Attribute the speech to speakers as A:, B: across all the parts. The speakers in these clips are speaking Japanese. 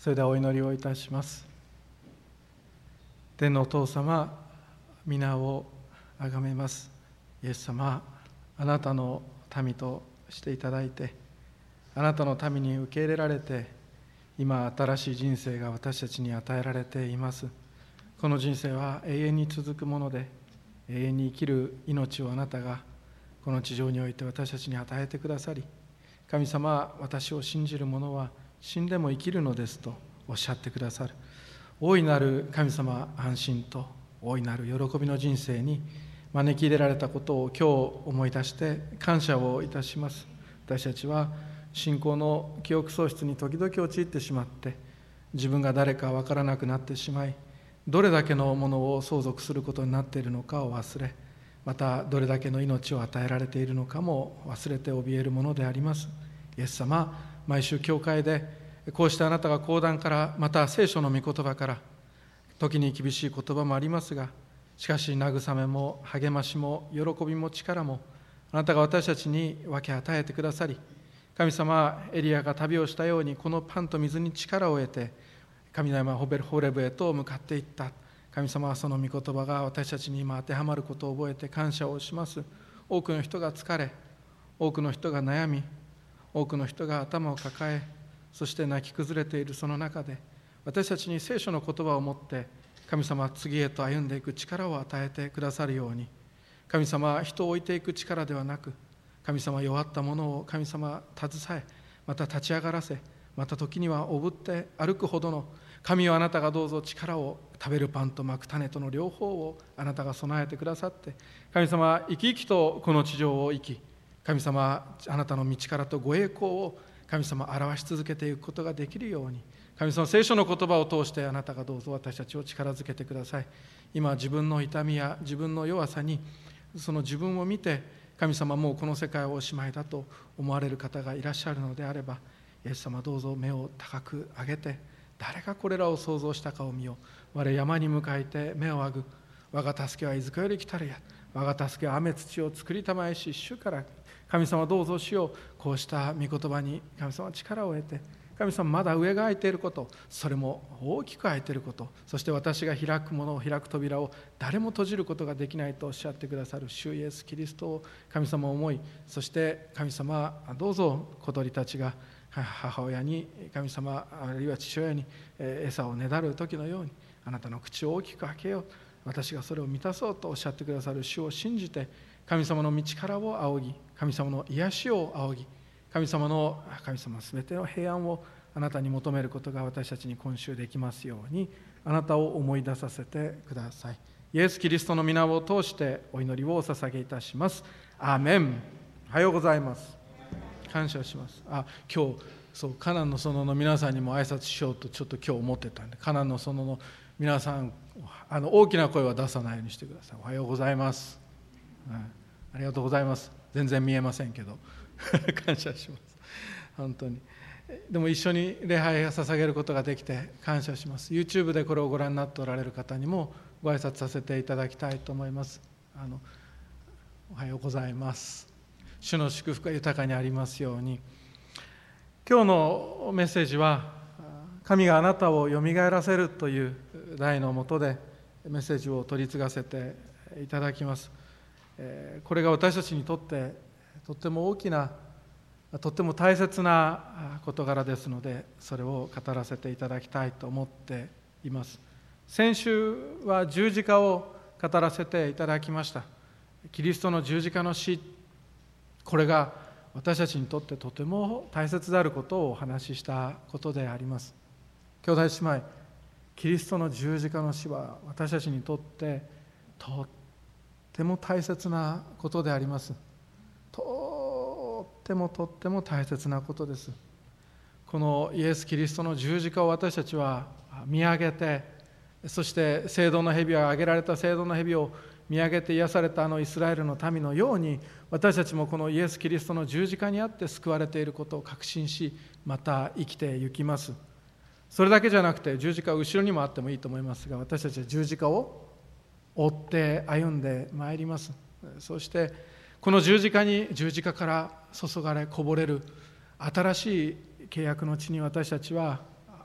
A: それではお祈りをいたします。天のお父様、皆をあがめます。イエス様、あなたの民としていただいて、あなたの民に受け入れられて、今新しい人生が私たちに与えられています。この人生は永遠に続くもので、永遠に生きる命をあなたがこの地上において私たちに与えてくださり、神様、私を信じる者は死んでも生きるのですとおっしゃってくださる。大いなる神様安心と大いなる喜びの人生に招き入れられたことを今日思い出して感謝をいたします。私たちは信仰の記憶喪失に時々陥ってしまって、自分が誰か分からなくなってしまい、どれだけのものを相続することになっているのかを忘れ、またどれだけの命を与えられているのかも忘れて怯えるものであります。イエス様、毎週教会でこうしてあなたが講談から、また聖書の御言葉から、時に厳しい言葉もありますが、しかし慰めも励ましも喜びも力もあなたが私たちに分け与えてくださり、神様、エリアが旅をしたようにこのパンと水に力を得て神の山ホレブへと向かっていった。神様はその御言葉が私たちに今当てはまることを覚えて感謝をします。多くの人が疲れ、多くの人が悩み、多くの人が頭を抱え、そして泣き崩れているその中で、私たちに聖書の言葉を持って神様は次へと歩んでいく力を与えてくださるように、神様は人を置いていく力ではなく、神様は弱った者を神様携え、また立ち上がらせ、また時にはおぶって歩くほどの、神はあなたがどうぞ力を、食べるパンとまく種との両方をあなたが備えてくださって、神様は生き生きとこの地上を生き、神様はあなたの道からとご栄光を神様表し続けていくことができるように、神様聖書の言葉を通してあなたがどうぞ私たちを力づけてください。今自分の痛みや自分の弱さに、その自分を見て神様もうこの世界はおしまいだと思われる方がいらっしゃるのであれば、イエス様どうぞ目を高く上げて、誰がこれらを想像したかを見よう。我山に向かいて目を上ぐ。我が助けはいずこより来たるや。我が助けは雨土を作りたまえし主から。神様どうぞ主よ、こうした御言葉に神様は力を得て、神様まだ上が開いていること、それも大きく開いていること、そして私が開くものを開く扉を誰も閉じることができないとおっしゃってくださる主イエスキリストを神様思い、そして神様どうぞ小鳥たちが母親に、神様あるいは父親に餌をねだる時のように、あなたの口を大きく開けよう、私がそれを満たそうとおっしゃってくださる主を信じて、神様の道からを仰ぎ、神様の癒しを仰ぎ、神様すべての平安をあなたに求めることが私たちに今週できますように、あなたを思い出させてください。イエス・キリストの皆を通してお祈りをお捧げいたします。アーメン。おはようございます。感謝します。今日カナンの園の皆さんにも挨拶しようとちょっと今日思ってたんで、カナンの園の皆さん大きな声は出さないようにしてください。おはようございます、ありがとうございます。全然見えませんけど感謝します。本当に。でも一緒に礼拝を捧げることができて感謝します。 YouTube でこれをご覧になっておられる方にもご挨拶させていただきたいと思います。おはようございます。主の祝福が豊かにありますように。今日のメッセージは、神があなたをよみがえらせるという題のもとでメッセージを取り継がせていただきます。これが私たちにとってとっても大きな、とっても大切な事柄ですので、それを語らせていただきたいと思っています。先週は十字架を語らせていただきました。キリストの十字架の死、これが私たちにとってとても大切であることをお話ししたことであります。兄弟姉妹、キリストの十字架の死は私たちにとってとっても大切なことであります。とっても大切なことです。このイエス・キリストの十字架を私たちは見上げて、そして聖堂の蛇を挙げられた聖堂の蛇を見上げて癒されたイスラエルの民のように、私たちもこのイエス・キリストの十字架にあって救われていることを確信し、また生きてゆきます。それだけじゃなくて、十字架は後ろにもあってもいいと思いますが、私たちは十字架を追って歩んでまいります。そしてこの十字架から注がれこぼれる新しい契約の地に私たちは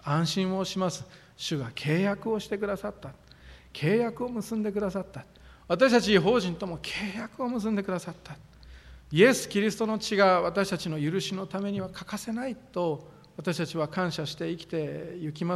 A: 安心をします。主が契約をしてくださった。契約を結んでくださった。私たち異邦人とも契約を結んでくださった。イエス・キリストの血が私たちの許しのためには欠かせないと私たちは感謝して生きていきます。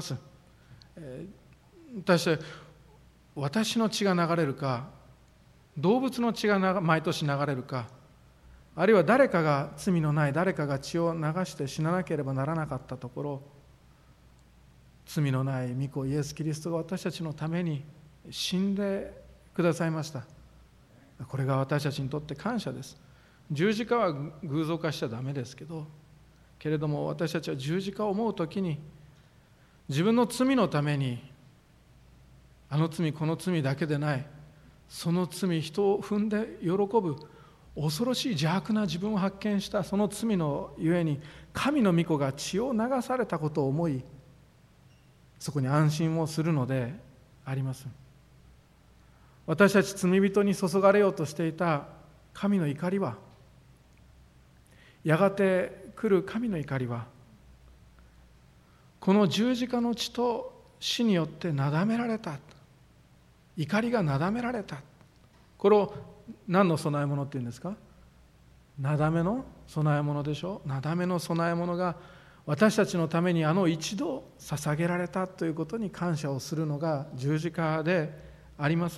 A: 私の血が流れるか、動物の血が毎年流れるか、あるいは誰かが罪のない誰かが血を流して死ななければならなかったところ、罪のない御子イエス・キリストが私たちのために死んでくださいました。これが私たちにとって感謝です。十字架は偶像化しちゃダメですけれども、私たちは十字架を思うときに自分の罪のために、あの罪この罪だけでない、その罪、人を踏んで喜ぶ恐ろしい邪悪な自分を発見したその罪のゆえに、神の御子が血を流されたことを思い、そこに安心をするのであります。私たち罪人に注がれようとしていた神の怒りは、やがて来る神の怒りは、この十字架の血と死によってなだめられた、怒りがなだめられた。これを何の供え物っていうんですか？なだめの供え物でしょ。なだめの供え物が私たちのために一度捧げられたということに感謝をするのが十字架であります。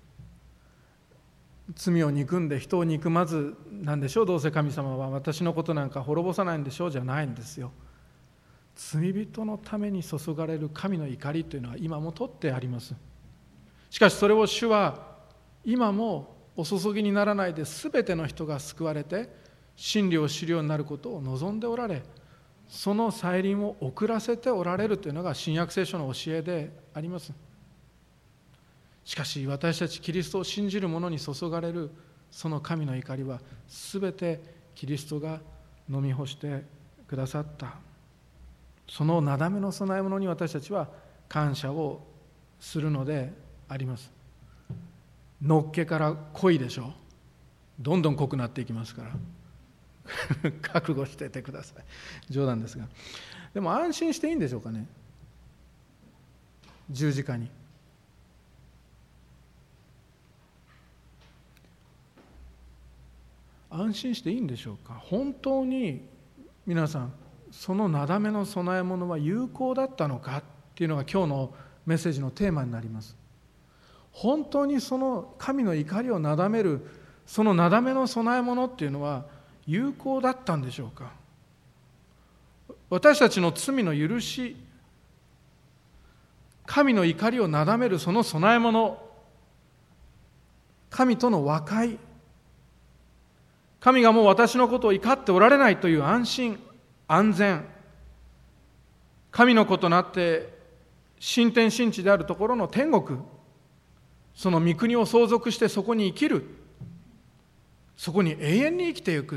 A: 罪を憎んで人を憎まずなんでしょう。どうせ神様は私のことなんか滅ぼさないんでしょうじゃないんですよ。罪人のために注がれる神の怒りというのは今もとってあります。しかしそれを主は今もお注ぎにならないで、全ての人が救われて真理を知るようになることを望んでおられ、その再臨を遅らせておられるというのが新約聖書の教えであります。しかし私たちキリストを信じる者に注がれるその神の怒りは、全てキリストが飲み干してくださった。そのなだめの供え物に私たちは感謝をするのであります。のっけから濃いでしょ。どんどん濃くなっていきますから覚悟しててください。冗談ですが、でも安心していいんでしょうかね。十字架に安心していいんでしょうか。本当に皆さん、そのなだめの供え物は有効だったのかっていうのが今日のメッセージのテーマになります。本当にその神の怒りをなだめるそのなだめの供え物っていうのは有効だったんでしょうか。私たちの罪の許し、神の怒りをなだめるその供え物、神との和解、神がもう私のことを怒っておられないという安心安全、神の子となって新天新地であるところの天国、その御国を相続してそこに生きる、そこに永遠に生きていく、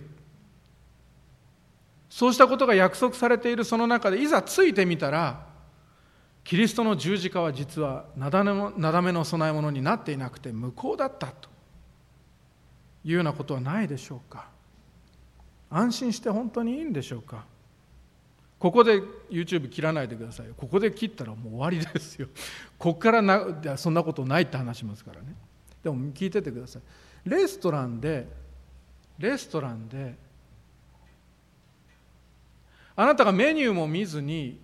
A: そうしたことが約束されているその中で、いざついてみたらキリストの十字架は実はなだめの供え物になっていなくて無効だったというようなことはないでしょうか。安心して本当にいいんでしょうか。ここで YouTube 切らないでくださいよ。ここで切ったらもう終わりですよ。ここからそんなことないって話しますからね。でも聞いててください。レストランであなたがメニューも見ずに、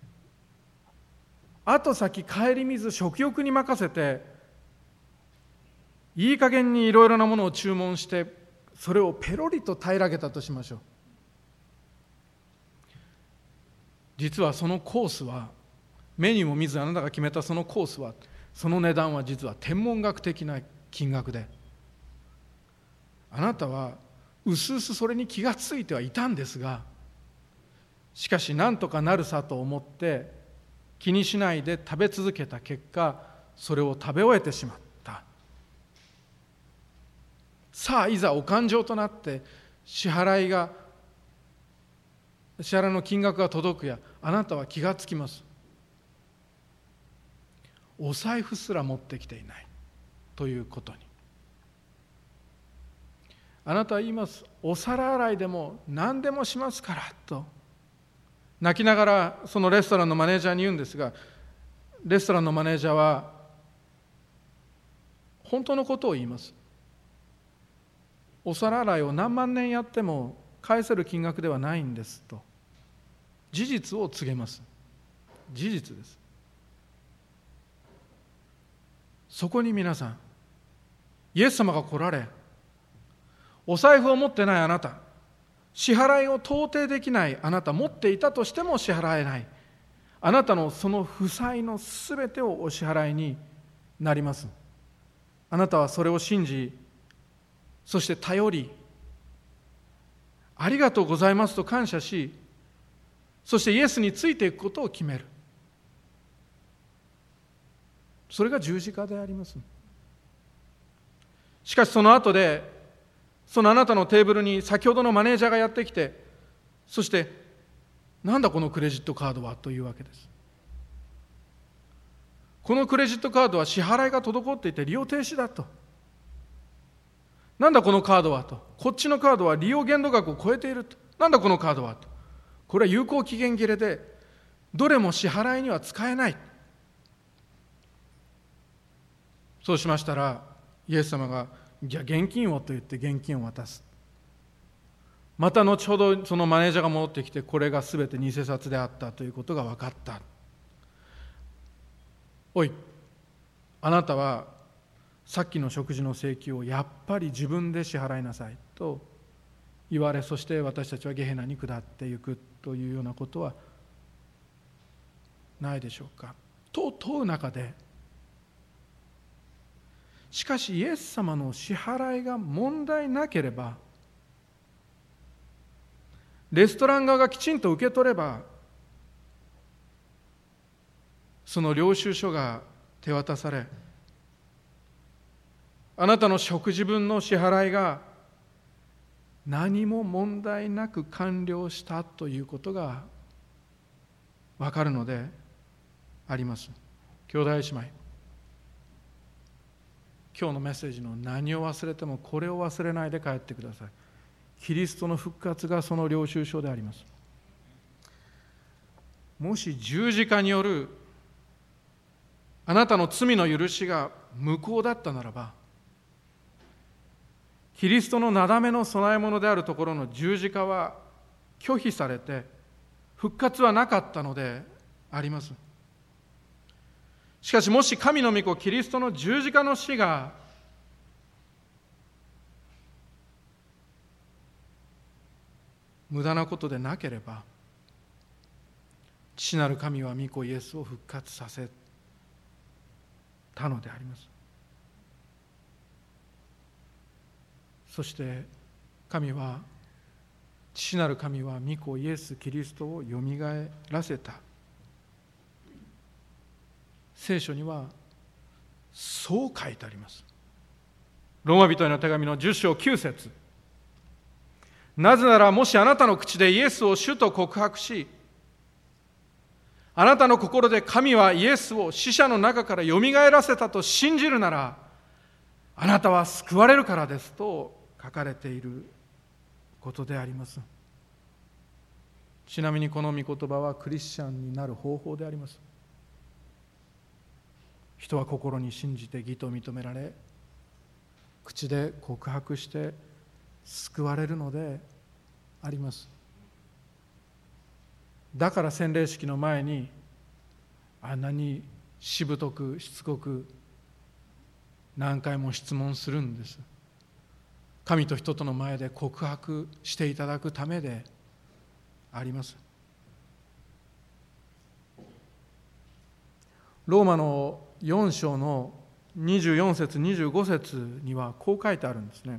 A: 後先顧みず食欲に任せていい加減にいろいろなものを注文して、それをペロリと平らげたとしましょう。実はそのコースは、メニューも見ずあなたが決めたそのコースは、その値段は実は天文学的な金額で、あなたはうすうすそれに気がついてはいたんですが、しかし何とかなるさと思って気にしないで食べ続けた結果、それを食べ終えてしまった。さあいざお勘定となって支払いの金額が届くや、あなたは気がつきます。お財布すら持ってきていないということに。あなたは言います。お皿洗いでも何でもしますからと泣きながらそのレストランのマネージャーに言うんですが、レストランのマネージャーは本当のことを言います。お皿洗いを何万年やっても返せる金額ではないんですと事実を告げます。事実です。そこに皆さん、イエス様が来られ、お財布を持ってないあなた、支払いを到底できないあなた、持っていたとしても支払えないあなたのその負債のすべてをお支払いになります。あなたはそれを信じ、そして頼り、ありがとうございますと感謝し、そしてイエスについていくことを決める。それが十字架であります。しかしその後で、そのあなたのテーブルに先ほどのマネージャーがやってきて、そしてなんだこのクレジットカードはというわけです。このクレジットカードは支払いが滞っていて利用停止だと。なんだこのカードはと。こっちのカードは利用限度額を超えていると。なんだこのカードはと。これは有効期限切れでどれも支払いには使えない。そうしましたらイエス様がじゃあ現金をと言って現金を渡す。また後ほどそのマネージャーが戻ってきて、これが全て偽札であったということが分かった。おい、あなたはさっきの食事の請求をやっぱり自分で支払いなさいと言われ、そして私たちはゲヘナに下っていくというようなことはないでしょうか。と問う中で、しかしイエス様の支払いが問題なければ、レストラン側がきちんと受け取れば、その領収書が手渡され、あなたの食事分の支払いが何も問題なく完了したということがわかるのであります。兄弟姉妹、今日のメッセージの何を忘れてもこれを忘れないで帰ってください。キリストの復活がその領収書であります。もし十字架によるあなたの罪の許しが無効だったならば、キリストのなだめの供え物であるところの十字架は拒否されて復活はなかったのであります。しかしもし神の御子キリストの十字架の死が無駄なことでなければ、父なる神は御子イエスを復活させたのであります。そして父なる神は御子イエス・キリストをよみがえらせた。聖書にはそう書いてあります。ローマ人への手紙の10章9節。なぜならもしあなたの口でイエスを主と告白し、あなたの心で神はイエスを死者の中からよみがえらせたと信じるなら、あなたは救われるからですと書かれていることであります。ちなみにこの御言葉はクリスチャンになる方法であります。人は心に信じて義と認められ、口で告白して救われるのであります。だから洗礼式の前にあんなにしぶとくしつこく何回も質問するんです。神と人との前で告白していただくためであります。ローマの4章の24節25節にはこう書いてあるんですね。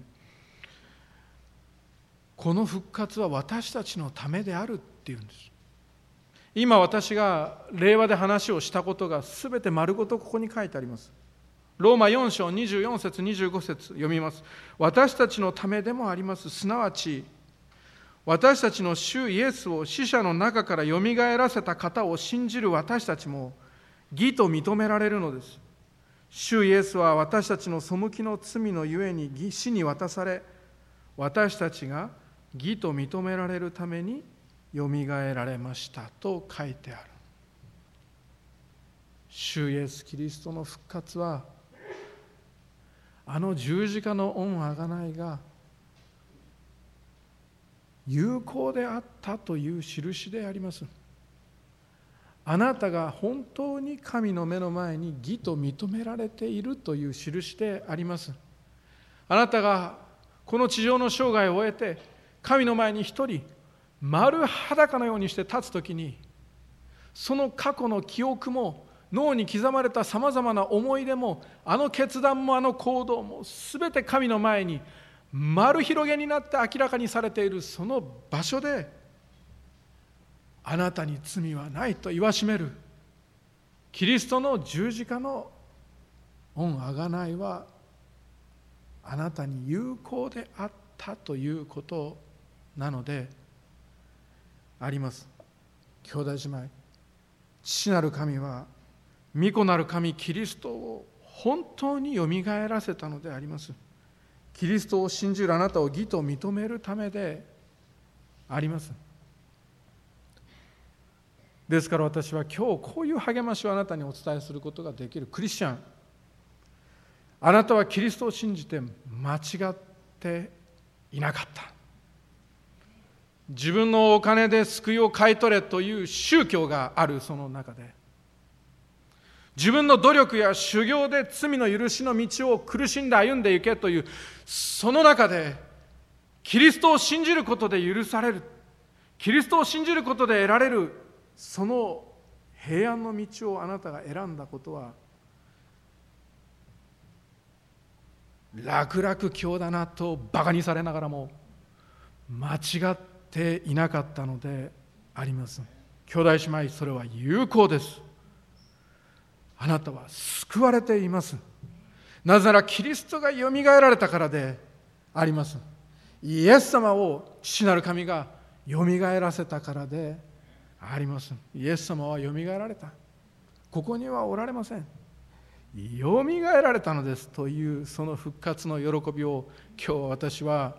A: この復活は私たちのためであるっていうんです。今私が令和で話をしたことがすべて丸ごとここに書いてあります。ローマ4章24節25節読みます。私たちのためでもあります。すなわち私たちの主イエスを死者の中からよみがえらせた方を信じる私たちも義と認められるのです。主イエスは私たちの背きの罪のゆえに死に渡され、私たちが義と認められるためによみがえられましたと書いてある。主イエスキリストの復活は、あの十字架の御贖いが有効であったという印であります。あなたが本当に神の目の前に義と認められているという印であります。あなたがこの地上の生涯を終えて神の前に一人丸裸のようにして立つときに、その過去の記憶も脳に刻まれたさまざまな思い出も、あの決断もあの行動も、すべて神の前に丸広げになって明らかにされているその場所で、あなたに罪はないと言わしめるキリストの十字架の御贖いは、あなたに有効であったということなのであります。兄弟姉妹、父なる神は御子なる神キリストを本当によみがえらせたのであります。キリストを信じるあなたを義と認めるためであります。ですから私は今日こういう励ましをあなたにお伝えすることができる。クリスチャン、あなたはキリストを信じて間違っていなかった。自分のお金で救いを買い取れという宗教があるその中で、自分の努力や修行で罪の許しの道を苦しんで歩んでいけというその中で、キリストを信じることで許される、キリストを信じることで得られるその平安の道をあなたが選んだことは楽々教だなとバカにされながらも間違っていなかったのであります。兄弟姉妹、それは有効です。あなたは救われています。なぜならキリストがよみがえられたからであります。イエス様を父なる神がよみがえらせたからであります。イエス様はよみがえられた。ここにはおられません。よみがえられたのですというその復活の喜びを今日私は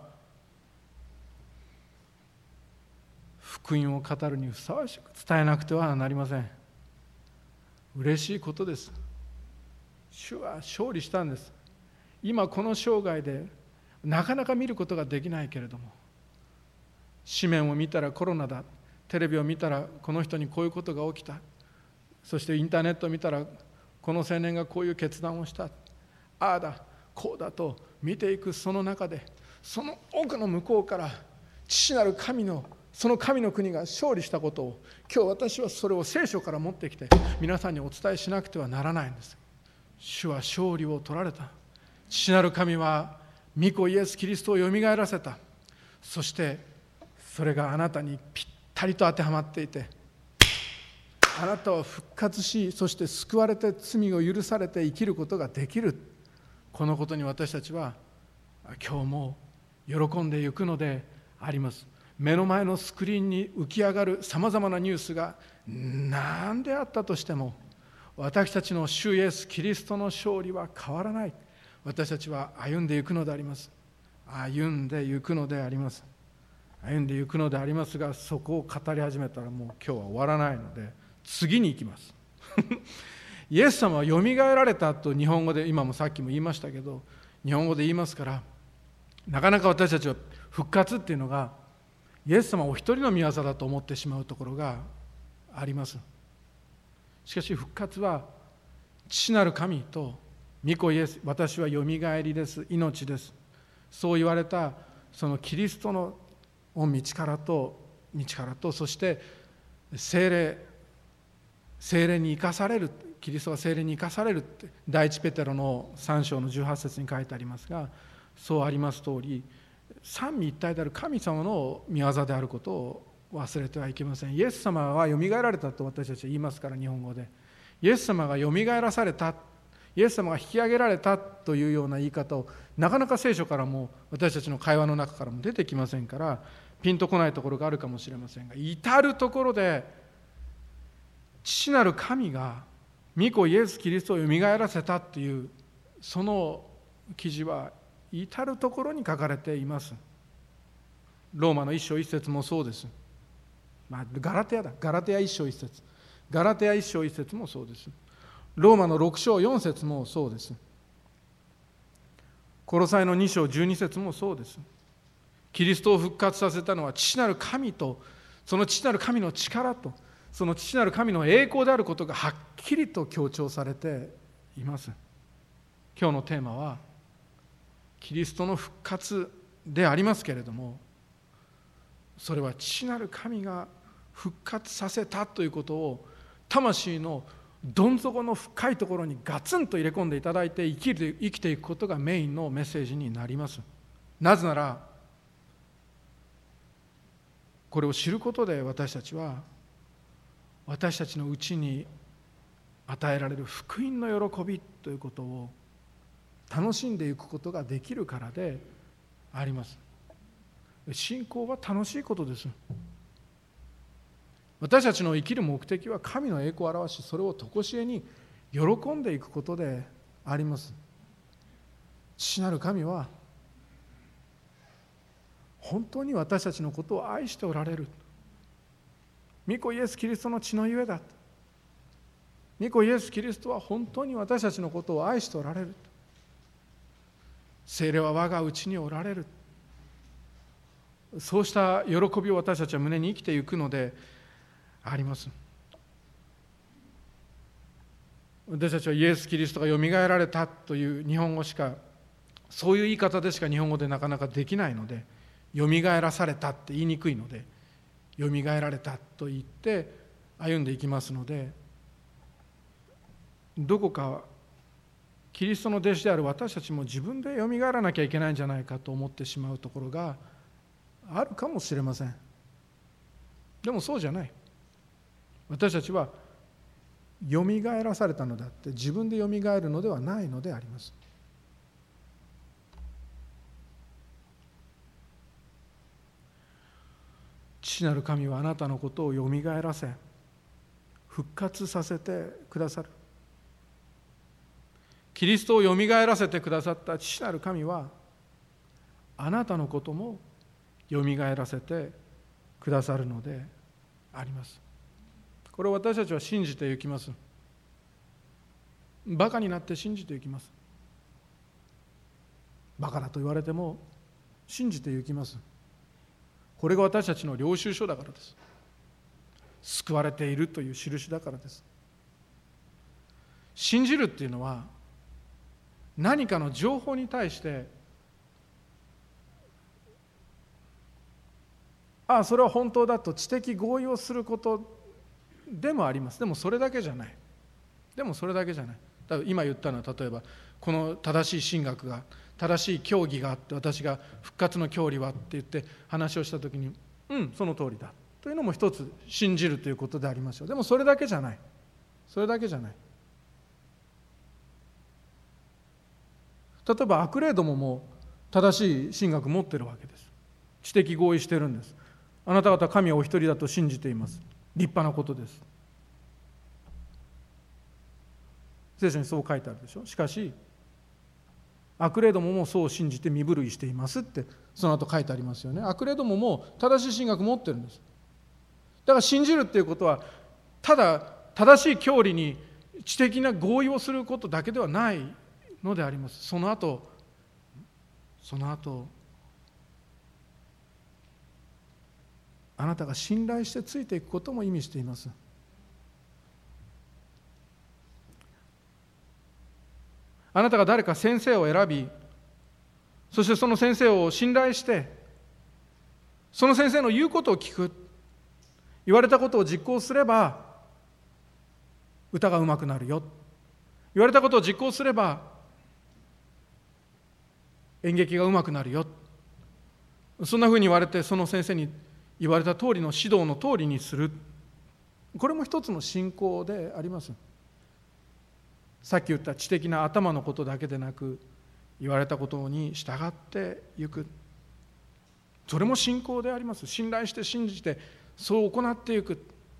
A: 福音を語るにふさわしく伝えなくてはなりません。嬉しいことです。主は勝利したんです。今この生涯でなかなか見ることができないけれども、紙面を見たらコロナだ、テレビを見たらこの人にこういうことが起きた、そしてインターネットを見たらこの青年がこういう決断をした、ああだこうだと見ていくその中で、その奥の向こうから父なる神のその神の国が勝利したことを、今日私はそれを聖書から持ってきて皆さんにお伝えしなくてはならないんです。主は勝利を取られた。父なる神は御子イエス・キリストをよみがえらせた。そしてそれがあなたにぴったりと当てはまっていて、あなたは復活し、そして救われて罪を許されて生きることができる。このことに私たちは今日も喜んでいくのであります。目の前のスクリーンに浮き上がるさまざまなニュースが何であったとしても、私たちの主イエスキリストの勝利は変わらない。私たちは歩んでいくのであります。歩んでいくのであります。歩んでいくのでありますが、そこを語り始めたらもう今日は終わらないので次に行きますイエス様はよみがえられたと日本語で、今もさっきも言いましたけど日本語で言いますから、なかなか私たちは復活っていうのがイエス様お一人の御業だと思ってしまうところがあります。しかし復活は父なる神と御子イエス、私はよみがえりです、命です、そう言われたそのキリストの御道からとそして聖霊に生かされる、キリストが聖霊に生かされるって第一ペテロの3章の18節に書いてありますが、そうあります通り三位一体である神様の御業であることを忘れてはいけません。イエス様はよみがえられたと私たちは言いますから、日本語でイエス様がよみがえらされた、イエス様が引き上げられたというような言い方をなかなか聖書からも私たちの会話の中からも出てきませんから、ピンとこないところがあるかもしれませんが、至るところで父なる神が御子イエス・キリストをよみがえらせたというその記事は至るところに書かれています。ローマの1章1節もそうです。 ガラテヤ1章1節、ガラテヤ1章1節もそうです。ローマの6章4節もそうです。コロサイの2章12節もそうです。キリストを復活させたのは父なる神と、その父なる神の力と、その父なる神の栄光であることがはっきりと強調されています。今日のテーマはキリストの復活でありますけれども、それは父なる神が復活させたということを魂のどん底の深いところにガツンと入れ込んでいただいて生きていくことがメインのメッセージになります。なぜならこれを知ることで私たちは私たちのうちに与えられる福音の喜びということを楽しんでいくことができるからであります。信仰は楽しいことです。私たちの生きる目的は神の栄光を表し、それを常しえに喜んでいくことであります。父なる神は本当に私たちのことを愛しておられる。御子イエス・キリストの血のゆえだ。御子イエス・キリストは本当に私たちのことを愛しておられる。聖霊は我がうちにおられる。そうした喜びを私たちは胸に生きていくのであります。私たちはイエス・キリストがよみがえられたという日本語しか、そういう言い方でしか日本語でなかなかできないので、よみがえらされたって言いにくいので、よみがえられたと言って歩んでいきますので、どこかキリストの弟子である私たちも自分でよみがえらなきゃいけないんじゃないかと思ってしまうところがあるかもしれません。でもそうじゃない。私たちはよみがえらされたのであって自分でよみがえるのではないのであります。父なる神はあなたのことをよみがえらせ復活させてくださる。キリストをよみがえらせてくださった父なる神はあなたのこともよみがえらせてくださるのであります。これを私たちは信じていきます。バカになって信じていきます。バカだと言われても信じていきます。これが私たちの領収書だからです。救われているという印だからです。信じるっていうのは何かの情報に対してそれは本当だと知的合意をすることでもあります。でもそれだけじゃない。だから今言ったのは、例えばこの正しい神学が正しい教義があって、私が復活の教理はって言って話をしたときに、その通りだというのも一つ信じるということでありましょう。でもそれだけじゃない。例えばアクレードも正しい神学持ってるわけです。知的合意してるんです。あなた方は神はお一人だと信じています。立派なことです。聖書にそう書いてあるでしょ。しかしアクレードもそう信じて身震いしていますってその後書いてありますよね。アクレードも正しい神学持ってるんです。だから信じるっていうことはただ正しい教理に知的な合意をすることだけではないのであります。その後あなたが信頼してついていくことも意味しています。あなたが誰か先生を選び、そしてその先生を信頼してその先生の言うことを聞く、言われたことを実行すれば歌がうまくなるよ、言われたことを実行すれば演劇がうまくなるよ、そんなふうに言われてその先生に言われた通りの指導の通りにする。これも一つの信仰であります。さっき言った知的な頭のことだけでなく、言われたことに従っていく。それも信仰であります。信頼して信じてそう行っていく。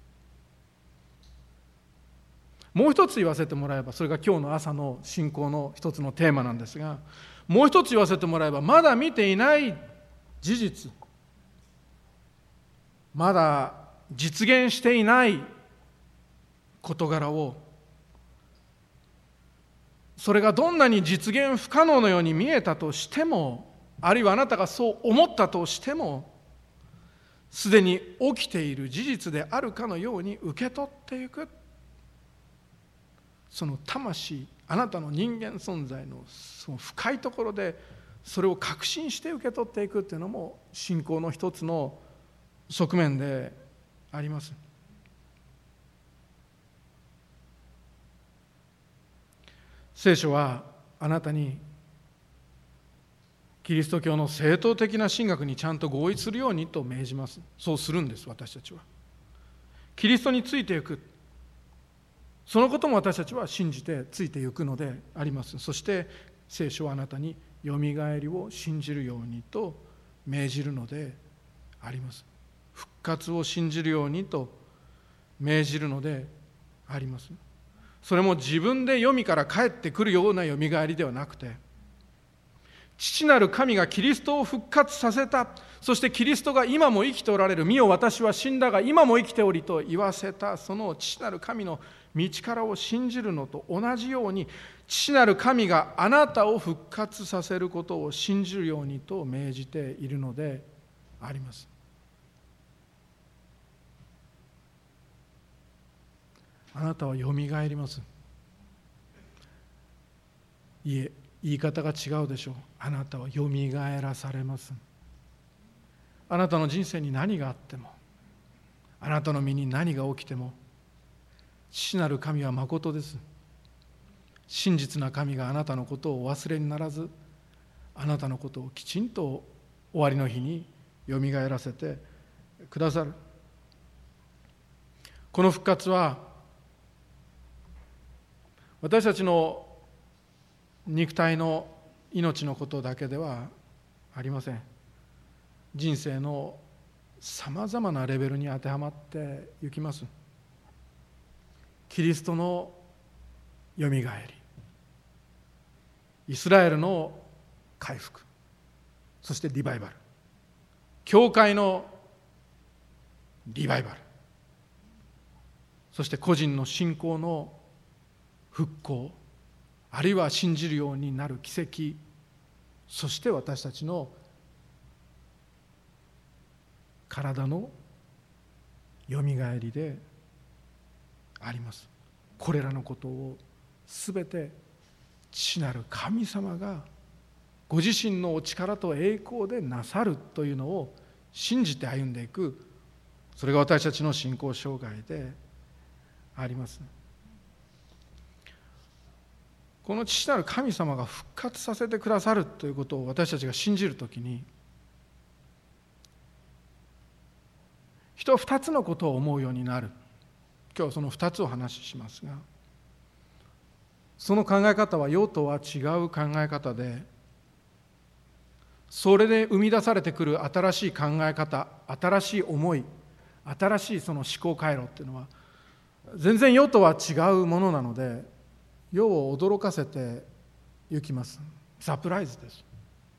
A: もう一つ言わせてもらえば、それが今日の朝の信仰の一つのテーマなんですが、もう一つ言わせてもらえば、まだ見ていない事実、まだ実現していない事柄を、それがどんなに実現不可能のように見えたとしても、あるいはあなたがそう思ったとしても、すでに起きている事実であるかのように受け取っていく。その魂、あなたの人間存在のその深いところでそれを確信して受け取っていくっていうのも信仰の一つの側面であります。聖書はあなたにキリスト教の正統的な神学にちゃんと合意するようにと命じます。そうするんです。私たちはキリストについていく、そのことも私たちは信じてついていくのであります。そして聖書はあなたによみがえりを信じるようにと命じるのであります。復活を信じるようにと命じるのであります。それも自分で黄泉から帰ってくるようなよみがえりではなくて、父なる神がキリストを復活させた、そしてキリストが今も生きておられる、見よ私は死んだが今も生きておりと言わせた、その父なる神の道からを信じるのと同じように、父なる神があなたを復活させることを信じるようにと命じているのであります。あなたはよみがえります。いえ、言い方が違うでしょう。あなたはよみがえらされます。あなたの人生に何があっても、あなたの身に何が起きても、父なる神はまことです。真実な神があなたのことをお忘れにならず、あなたのことをきちんと終わりの日によみがえらせてくださる。この復活は私たちの肉体の命のことだけではありません。人生のさまざまなレベルに当てはまっていきます。キリストのよみがえり、イスラエルの回復、そしてリバイバル、教会のリバイバル、そして個人の信仰の復興、あるいは信じるようになる奇跡、そして私たちの体のよみがえりであります。これらのことをすべて父なる神様がご自身のお力と栄光でなさるというのを信じて歩んでいく、それが私たちの信仰生涯であります。この父なる神様が復活させてくださるということを私たちが信じるときに、人は2つのことを思うようになる。今日はその2つを話しますが、その考え方は世とは違う考え方で、それで生み出されてくる新しい考え方、新しい思い、新しいその思考回路っていうのは全然世とは違うものなので、世を驚かせていきます。サプライズです。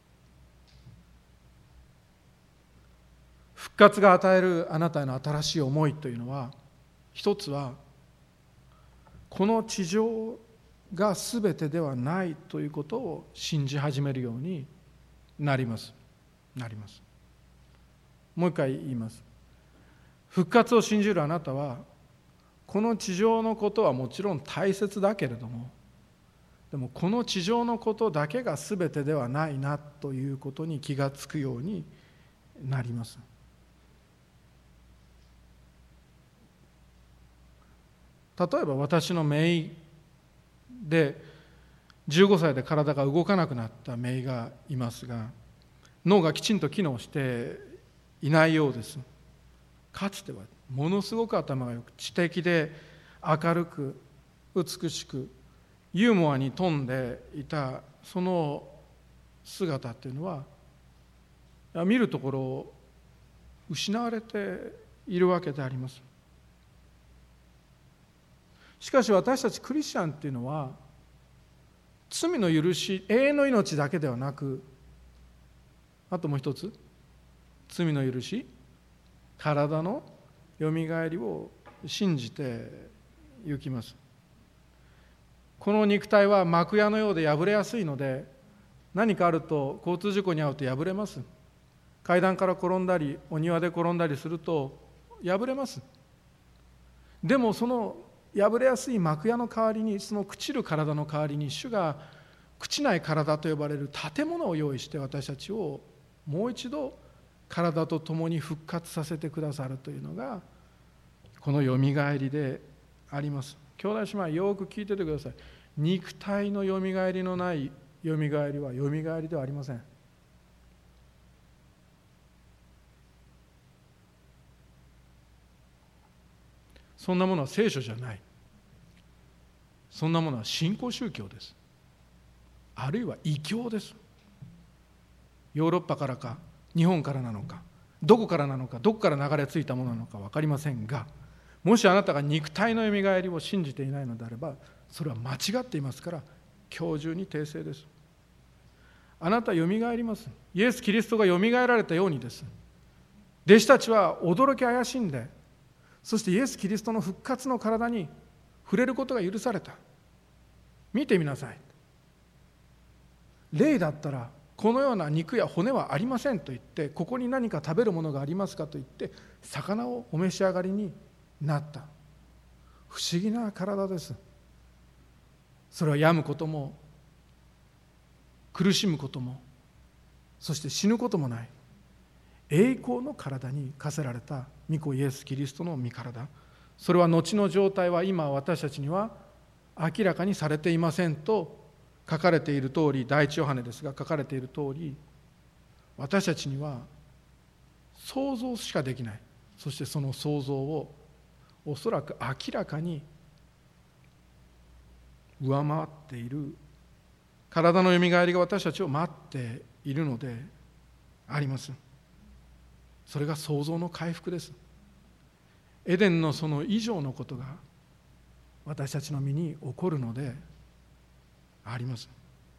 A: 復活が与えるあなたへの新しい思いというのは、一つはこの地上が全てではないということを信じ始めるようになります。もう一回言います。復活を信じるあなたは、この地上のことはもちろん大切だけれども、でもこの地上のことだけが全てではないなということに気がつくようになります。例えば私の姪で15歳で体が動かなくなった姪がいますが、脳がきちんと機能していないようです。かつてはものすごく頭がよく、知的で明るく美しくユーモアに富んでいたその姿っていうのは、見るところ失われているわけであります。しかし私たちクリスチャンっていうのは、罪の許し、永遠の命だけではなく、あともう一つ、罪の許し、体のよみがえりを信じて行きます。この肉体は幕屋のようで破れやすいので、何かあると交通事故に遭うと破れます。階段から転んだりお庭で転んだりすると破れます。でもその破れやすい幕屋の代わりに、その朽ちる体の代わりに、主が朽ちない体と呼ばれる建物を用意して、私たちをもう一度体と共に復活させてくださるというのがこのよみがえりであります。兄弟姉妹、よく聞いててください。肉体のよみがえりのないよみがえりはよみがえりではありません。そんなものは聖書じゃない。そんなものは新興宗教です。あるいは異教です。ヨーロッパからか日本からなのか、どこからなのか、どこから流れ着いたものなのか分かりませんが、もしあなたが肉体のよみがえりを信じていないのであれば、それは間違っていますから、今日中に訂正です。あなたはよみがえります。イエス・キリストがよみがえられたようにです。弟子たちは驚き怪しんで、そしてイエス・キリストの復活の体に触れることが許された。見てみなさい。霊だったらこのような肉や骨はありませんと言って、ここに何か食べるものがありますかと言って魚をお召し上がりになった。不思議な体です。それは病むことも苦しむことも、そして死ぬこともない栄光の体に課せられた御子イエス・キリストの御体。それは後の状態は今私たちには明らかにされていませんと書かれている通り、第一ヨハネですが書かれている通り、私たちには想像しかできない。そしてその想像をおそらく明らかに上回っている体のよみがえりが私たちを待っているのであります。それが創造の回復です。エデンのその以上のことが私たちの身に起こるのであります。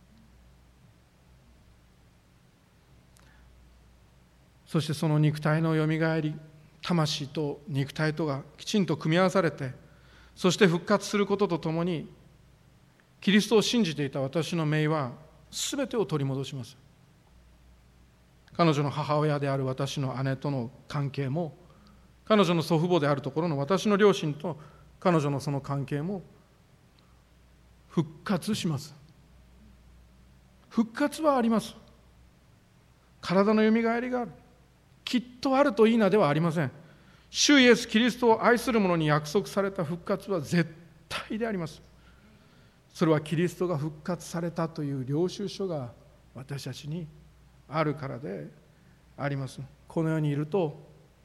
A: そしてその肉体のよみがえり、魂と肉体とがきちんと組み合わされて、そして復活することとともに、キリストを信じていた私の姪は全てを取り戻します。彼女の母親である私の姉との関係も、彼女の祖父母であるところの私の両親と彼女のその関係も復活します。復活はあります。体のよみがえりがある。きっとあるといいなではありません。主イエス・キリストを愛する者に約束された復活は絶対であります。それはキリストが復活されたという領収書が私たちにあるからであります。この世にいると、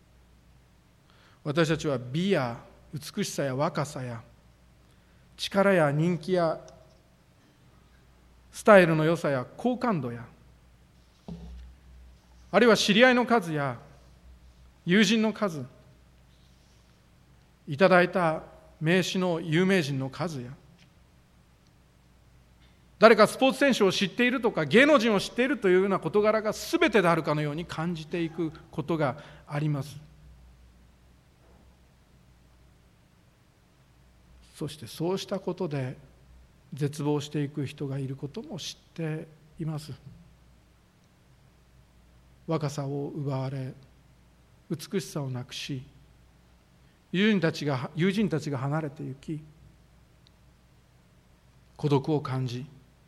A: 私たちは美や美しさや若さや力や人気やスタイルの良さや好感度や、あるいは知り合いの数や友人の数、いただいた名刺の有名人の数や、誰かスポーツ選手を知っているとか芸能人を知っているというような事柄が全てであるかのように感じていくことがあります。そしてそうしたことで絶望していく人がいることも知っています。若さを奪われ、美しさをなくし、友人たちが離れていき、孤独を感じ、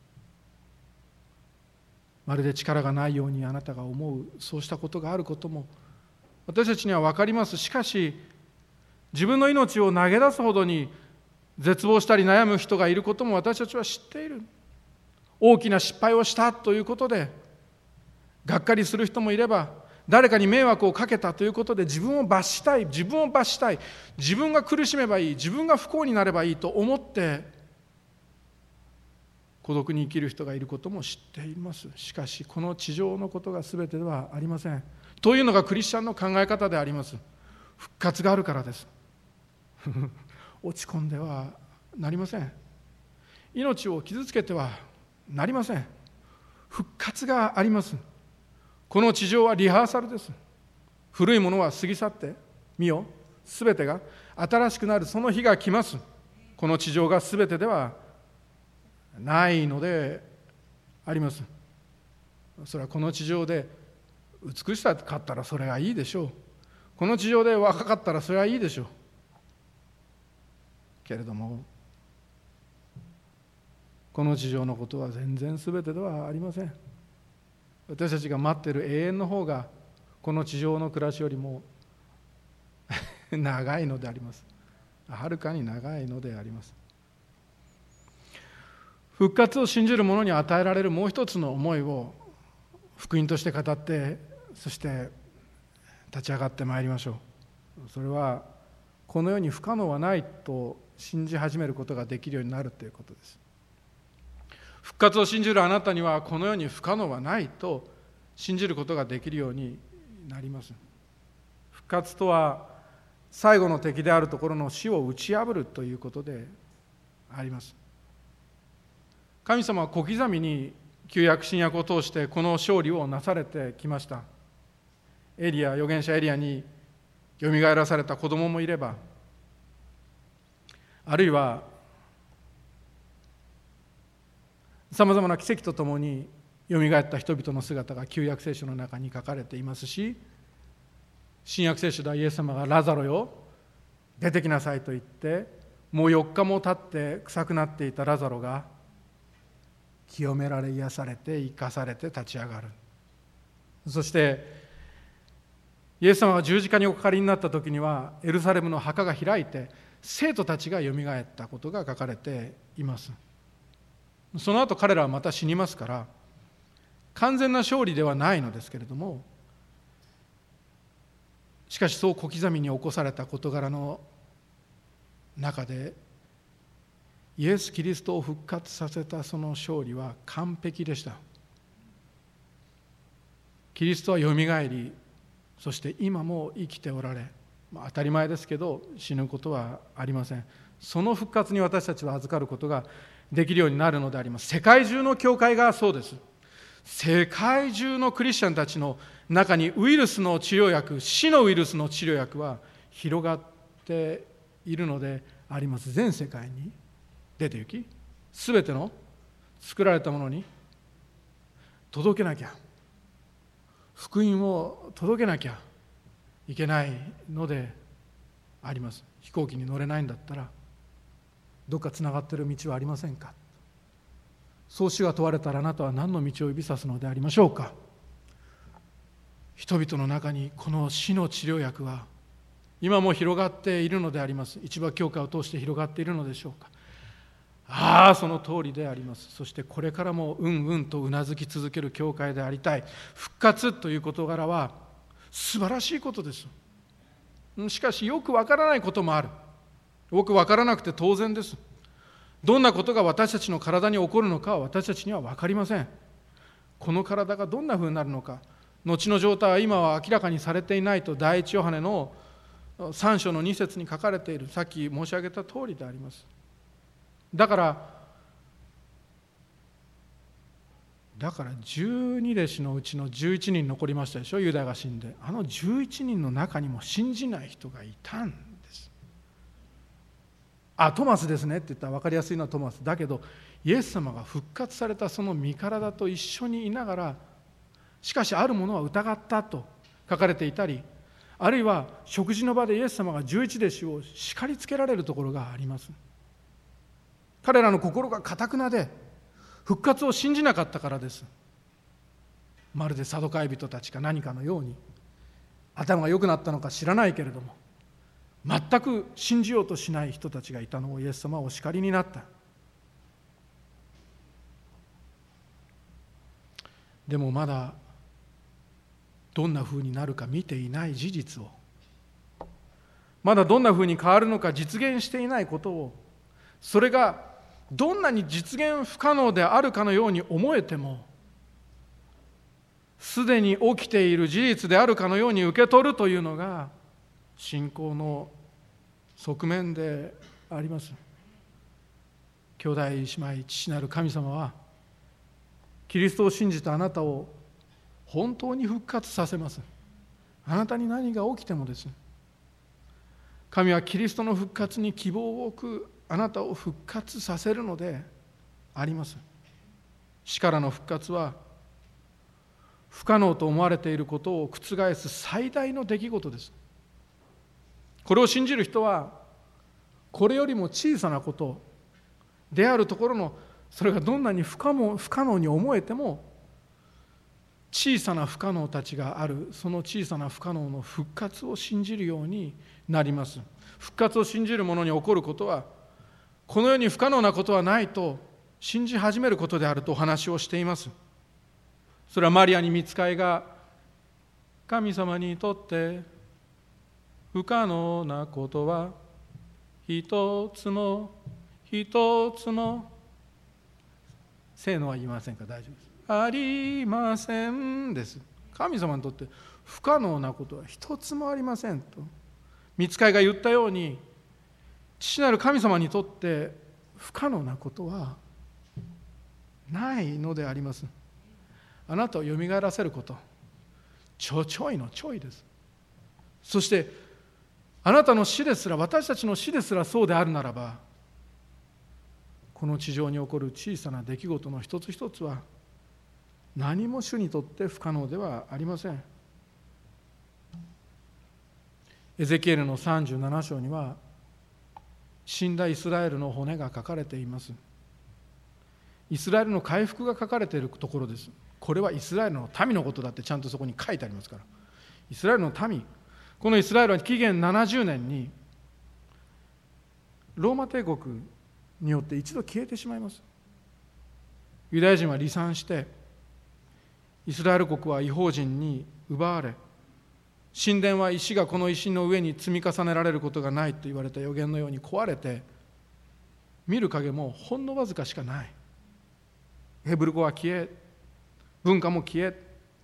A: まるで力がないようにあなたが思う、そうしたことがあることも私たちには分かります。しかし、自分の命を投げ出すほどに絶望したり悩む人がいることも私たちは知っている。大きな失敗をしたということでがっかりする人もいれば、誰かに迷惑をかけたということで自分を罰したい、自分が苦しめばいい、自分が不幸になればいいと思って孤独に生きる人がいることも知っています。しかしこの地上のことが全てではありません。というのがクリスチャンの考え方であります。復活があるからです。落ち込んではなりません。命を傷つけてはなりません。復活があります。この地上はリハーサルです。古いものは過ぎ去って見よ、 すべてが新しくなるその日が来ます。この地上がすべてではないのであります。それはこの地上で美しさかったらそれがいいでしょう。この地上で若かったらそれはいいでしょう。けれどもこの地上のことは全然すべてではありません。私たちが待っている永遠の方がこの地上の暮らしよりも長いのであります。はるかに長いのであります。復活を信じる者に与えられるもう一つの思いを福音として語って、そして立ち上がってまいりましょう。それはこの世に不可能はないと信じ始めることができるようになるということです。復活を信じるあなたにはこの世に不可能はないと信じることができるようになります。復活とは最後の敵であるところの死を打ち破るということであります。神様は小刻みに旧約新約を通してこの勝利をなされてきました。預言者エリアによみがえらされた子供もいれば、あるいはさまざまな奇跡とともによみがえった人々の姿が旧約聖書の中に書かれていますし、新約聖書ではイエス様がラザロよ出てきなさいと言って、もう4日も経って臭くなっていたラザロが清められ癒されて生かされて立ち上がる。そしてイエス様が十字架におかかりになった時にはエルサレムの墓が開いて生徒たちがよみがえったことが書かれています。その後彼らはまた死にますから完全な勝利ではないのですけれども、しかしそう小刻みに起こされた事柄の中でイエス・キリストを復活させたその勝利は完璧でした。キリストはよみがえり、そして今も生きておられ、当たり前ですけど死ぬことはありません。その復活に私たちは預かることができるようになるのであります。世界中の教会がそうです。世界中のクリスチャンたちの中にウイルスの治療薬、死のウイルスの治療薬は広がっているのであります。全世界に出て行き、すべての作られたものに届けなきゃ、福音を届けなきゃいけないのであります。飛行機に乗れないんだったらどっかつながっている道はありませんか。そう主が問われたらあなたは何の道を指さすのでありましょうか。人々の中にこの死の治療薬は今も広がっているのであります。市場教会を通して広がっているのでしょうか。その通りであります。そしてこれからもうんうんとうなずき続ける教会でありたい。復活という事柄は素晴らしいことです。しかしよくわからないこともある。よくわからなくて当然です。どんなことが私たちの体に起こるのかは私たちには分かりません。この体がどんなふうになるのか、後の状態は今は明らかにされていないと第一ヨハネの3章の2節に書かれている、さっき申し上げた通りであります。だから12弟子のうちの11人残りましたでしょ。ユダが死んで、あの11人の中にも信じない人がいたんです。トマスですねって言ったら分かりやすいのはトマスだけど、イエス様が復活されたその身体と一緒にいながら、しかしあるものは疑ったと書かれていたり、あるいは食事の場でイエス様が11弟子を叱りつけられるところがあります。彼らの心が堅くなで復活を信じなかったからです。まるでサドカイ人たちか何かのように、頭が良くなったのか知らないけれども全く信じようとしない人たちがいたのをイエス様はお叱りになった。でもまだどんなふうになるか見ていない事実を、まだどんなふうに変わるのか実現していないことを、それがどんなに実現不可能であるかのように思えても、すでに起きている事実であるかのように受け取るというのが信仰の側面であります。兄弟姉妹、父なる神様はキリストを信じたあなたを本当に復活させます。あなたに何が起きてもです。 神はキリストの復活に希望を置くあなたを復活させるのであります。死からの復活は不可能と思われていることを覆す最大の出来事です。これを信じる人はこれよりも小さなことであるところの、それがどんなに不可能に思えても、小さな不可能たちがある、その小さな不可能の復活を信じるようになります。復活を信じる者に起こることは、この世に不可能なことはないと信じ始めることであるとお話をしています。それはマリアに御使いが、神様にとって不可能なことは一つもせーのは言いませんか？大丈夫です。ありませんです。神様にとって不可能なことは一つもありませんと御使いが言ったように、父なる神様にとって不可能なことはないのであります。あなたをよみがえらせること、ちょいのちょいです。そしてあなたの死ですら、私たちの死ですらそうであるならば、この地上に起こる小さな出来事の一つ一つは何も主にとって不可能ではありません。エゼキエルの37章には死んだイスラエルの骨が書かれています。イスラエルの回復が書かれているところです。これはイスラエルの民のことだってちゃんとそこに書いてありますから。イスラエルの民、このイスラエルは紀元70年にローマ帝国によって一度消えてしまいます。ユダヤ人は離散して、イスラエル国は異邦人に奪われ、神殿は石がこの石の上に積み重ねられることがないと言われた予言のように壊れて、見る影もほんのわずかしかない。ヘブル語は消え、文化も消え、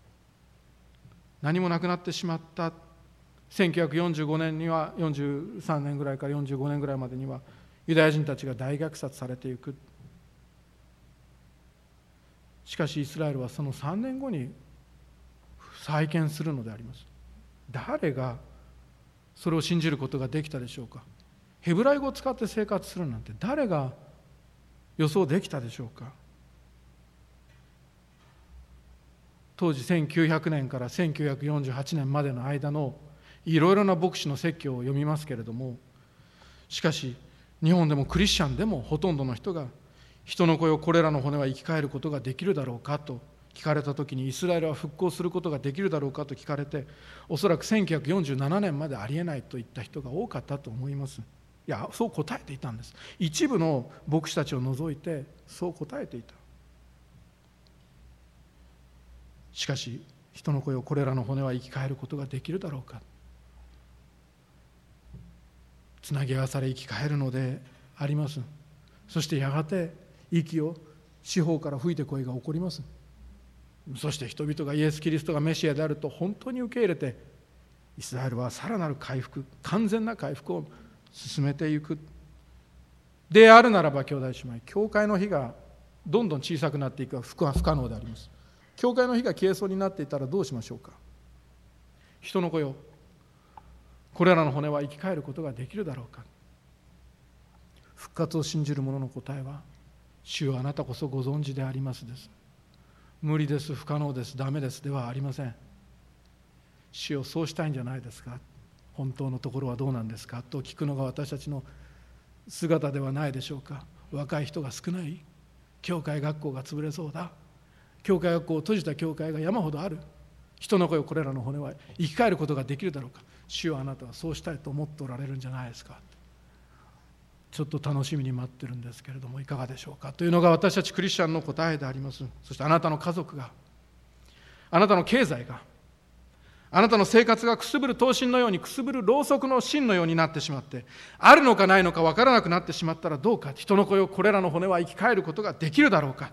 A: 何もなくなってしまった。1945年には、43年ぐらいから45年ぐらいまでにはユダヤ人たちが大虐殺されていく。しかしイスラエルはその3年後に再建するのであります。誰がそれを信じることができたでしょうか？ヘブライ語を使って生活するなんて誰が予想できたでしょうか？当時1900年から1948年までの間のいろいろな牧師の説教を読みますけれども、しかし日本でもクリスチャンでもほとんどの人が、人の子よ、これらの骨は生き返ることができるだろうかと聞かれたときに、イスラエルは復興することができるだろうかと聞かれて、おそらく1947年までありえないといった人が多かったと思います。いや、そう答えていたんです。一部の牧師たちを除いてそう答えていた。しかし、人の子よ、これらの骨は生き返ることができるだろうか。つなぎ合わされ生き返るのであります。そしてやがて息を四方から吹いて声が起こります。そして人々がイエス・キリストがメシアであると本当に受け入れて、イスラエルはさらなる回復、完全な回復を進めていく。であるならば兄弟姉妹、教会の火がどんどん小さくなっていくは不可能であります。教会の火が消えそうになっていたらどうしましょうか？人の子よ、これらの骨は生き返ることができるだろうか。復活を信じる者の答えは、主よ、あなたこそご存知でありますです。無理です、不可能です、ダメですではありません。主よ、そうしたいんじゃないですか、本当のところはどうなんですかと聞くのが私たちの姿ではないでしょうか。若い人が少ない、教会学校が潰れそうだ、教会学校を閉じた教会が山ほどある、人の子よ、これらの骨は生き返ることができるだろうか。主よ、あなたはそうしたいと思っておられるんじゃないですか。ちょっと楽しみに待ってるんですけれどもいかがでしょうかというのが私たちクリスチャンの答えであります。そしてあなたの家族が、あなたの経済が、あなたの生活がくすぶる灯芯のように、くすぶるろうそくの芯のようになってしまって、あるのかないのか分からなくなってしまったらどうか。人の子よ、これらの骨は生き返ることができるだろうか。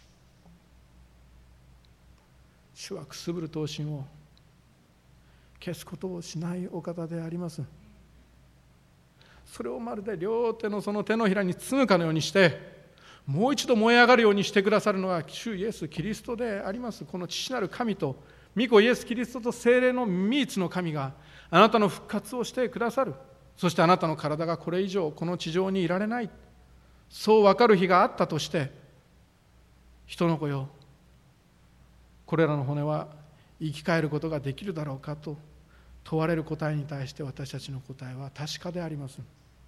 A: 主はくすぶる灯芯を消すことをしないお方であります。それをまるで両手のその手のひらに包むかのようにして、もう一度燃え上がるようにしてくださるのは主イエス・キリストであります。この父なる神と御子イエス・キリストと聖霊の三位一の神があなたの復活をしてくださる。 そしてあなたの体がこれ以上この地上にいられない、そう分かる日があったとして、人の子よ、これらの骨は生き返ることができるだろうかと問われる答えに対して、私たちの答えは確かであります。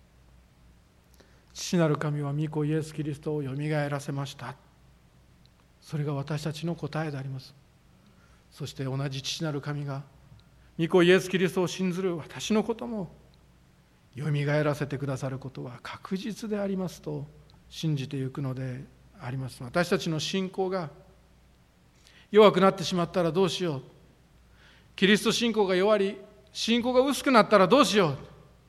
A: 父なる神は御子イエス・キリストをよみがえらせました。それが私たちの答えであります。そして同じ父なる神が御子イエス・キリストを信ずる私のこともよみがえらせてくださることは確実でありますと信じていくのであります。私たちの信仰が弱くなってしまったらどうしよう、キリスト信仰が弱り信仰が薄くなったらどうしよう、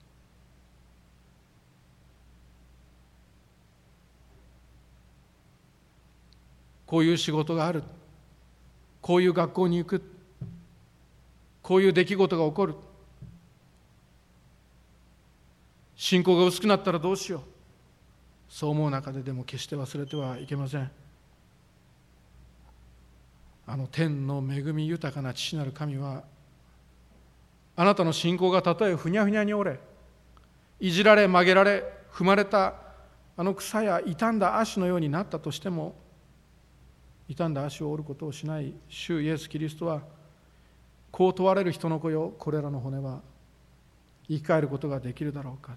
A: こういう仕事がある、こういう学校に行く、こういう出来事が起こる、信仰が薄くなったらどうしよう、そう思う中ででも決して忘れてはいけません。天の恵み豊かな父なる神は、あなたの信仰がたとえふにゃふにゃに折れ、いじられ曲げられ踏まれた草や傷んだ足のようになったとしても、傷んだ足を折ることをしない主イエス・キリストは、こう問われる人の子よ、これらの骨は生き返ることができるだろうか。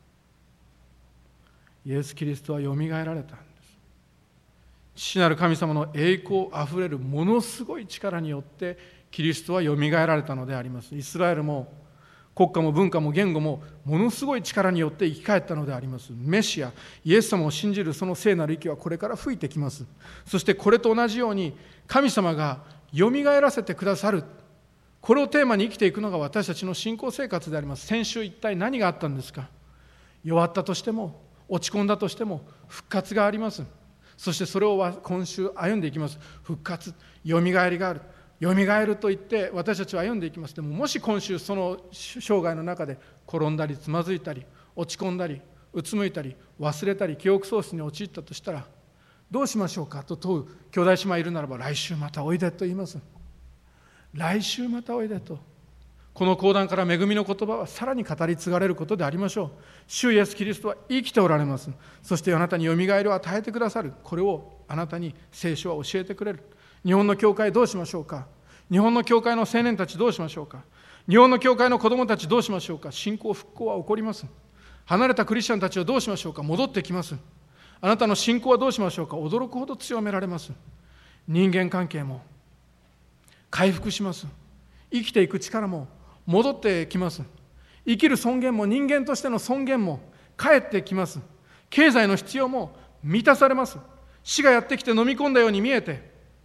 A: イエス・キリストはよみがえられたんです。父なる神様の栄光あふれるものすごい力によってキリストはよみがえられたのであります。イスラエルも国家も文化も言語もものすごい力によって生き返ったのであります。メシア、イエス様を信じるその聖なる息はこれから吹いてきます。そしてこれと同じように神様がよみがえらせてくださる、これをテーマに生きていくのが私たちの信仰生活であります。先週一体何があったんですか。弱ったとしても落ち込んだとしても復活があります。そしてそれを今週歩んでいきます。復活、よみがえりがある、よみがえると言って私たちは歩んでいきます。でももし今週その生涯の中で転んだりつまずいたり落ち込んだりうつむいたり忘れたり記憶喪失に陥ったとしたらどうしましょうかと問う兄弟姉妹いるならば、来週またおいでと言います。来週またおいでと。この講談から恵みの言葉はさらに語り継がれることでありましょう。主イエスキリストは生きておられます。そしてあなたによみがえりを与えてくださる。これをあなたに聖書は教えてくれる。日本の教会どうしましょうか。日本の教会の青年たちどうしましょうか。日本の教会の子どもたちどうしましょうか。信仰復興は起こります。離れたクリスチャンたちはどうしましょうか。戻ってきます。あなたの信仰はどうしましょうか。驚くほど強められます。人間関係も回復します。生きていく力も戻ってきます。生きる尊厳も人間としての尊厳も返ってきます。経済の必要も満たされます。死がやってきて飲み込んだように見えて、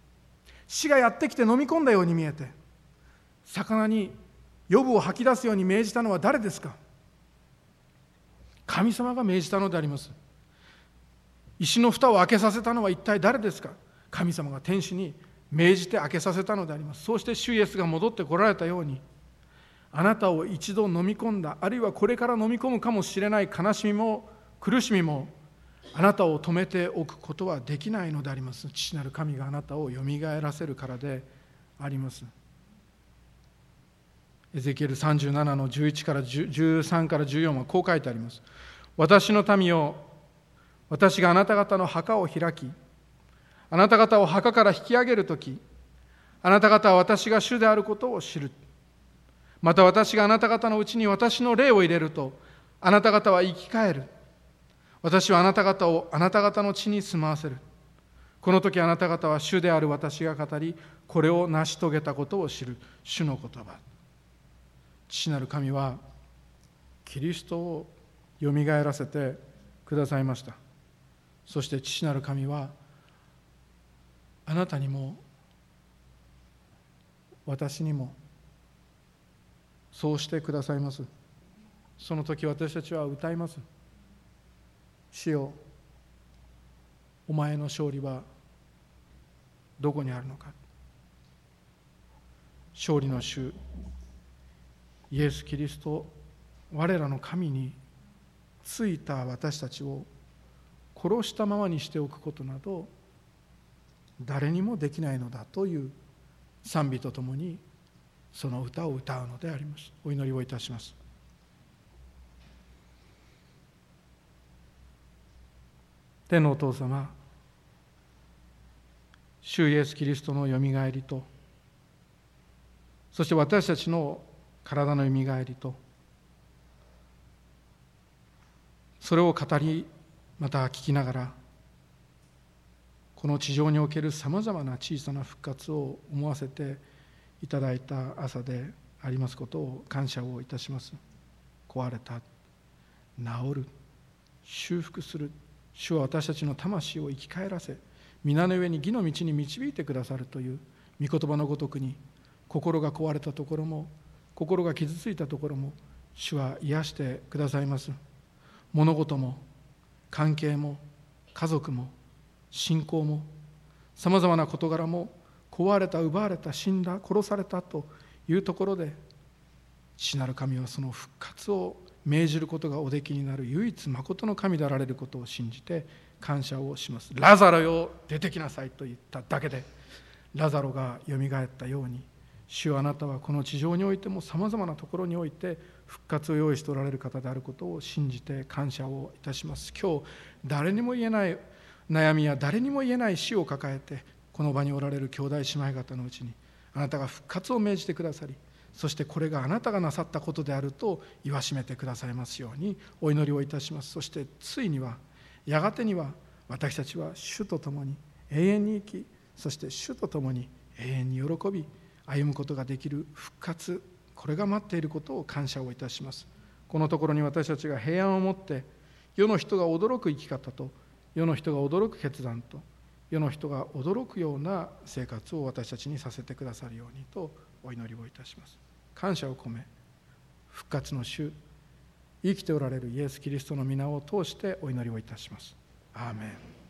A: 魚にヨブを吐き出すように命じたのは誰ですか。神様が命じたのであります。石の蓋を開けさせたのは一体誰ですか。神様が天使に命じて開けさせたのであります。そうして主イエスが戻ってこられたように、あなたを一度飲み込んだ、あるいはこれから飲み込むかもしれない悲しみも苦しみもあなたを止めておくことはできないのであります。父なる神があなたをよみがえらせるからであります。エゼキエル37の11から13から14はこう書いてあります。私の民よ、私があなた方の墓を開き、あなた方を墓から引き上げるとき、あなた方は私が主であることを知る。また私があなた方のうちに私の霊を入れると、あなた方は生き返る。私はあなた方をあなた方の地に住まわせる。この時あなた方は主である私が語り、これを成し遂げたことを知る。主の言葉。父なる神はキリストをよみがえらせてくださいました。そして父なる神はあなたにも私にもそうしてくださいます。その時私たちは歌います。主よ、お前の勝利はどこにあるのか。勝利の主イエス・キリスト、我らの神についた私たちを殺したままにしておくことなど誰にもできないのだという賛美とともにその歌を歌うのであります。お祈りをいたします。 天のお父様、主イエスキリストのよみがえりと、そして私たちの体のよみがえりと、それを語り、また聞きながら、この地上におけるさまざまな小さな復活を思わせていただいた朝でありますことを感謝をいたします。壊れた、治る、修復する、主は私たちの魂を生き返らせ、皆の上に義の道に導いてくださるという御言葉のごとくに、心が壊れたところも、心が傷ついたところも、主は癒してくださいます。物事も、関係も、家族も、信仰も、さまざまな事柄も、壊れた、奪われた、死んだ、殺されたというところで、父なる神はその復活を命じることがおできになる唯一まことの神であられることを信じて感謝をします。ラザロよ、出てきなさいと言っただけでラザロがよみがえったように、主はあなたはこの地上においてもさまざまなところにおいて復活を用意しておられる方であることを信じて感謝をいたします。今日誰にも言えない悩みや誰にも言えない死を抱えてこの場におられる兄弟姉妹方のうちに、あなたが復活を命じてくださり、そしてこれがあなたがなさったことであると言わしめてくださいますようにお祈りをいたします。そしてついには、やがてには、私たちは主と共に永遠に生き、そして主と共に永遠に喜び歩むことができる復活、これが待っていることを感謝をいたします。このところに私たちが平安を持って世の人が驚く生き方と、世の人が驚く決断と、世の人が驚くような生活を私たちにさせてくださるようにとお祈りをいたします。感謝を込め、復活の主、生きておられるイエス・キリストの皆を通してお祈りをいたします。アーメン。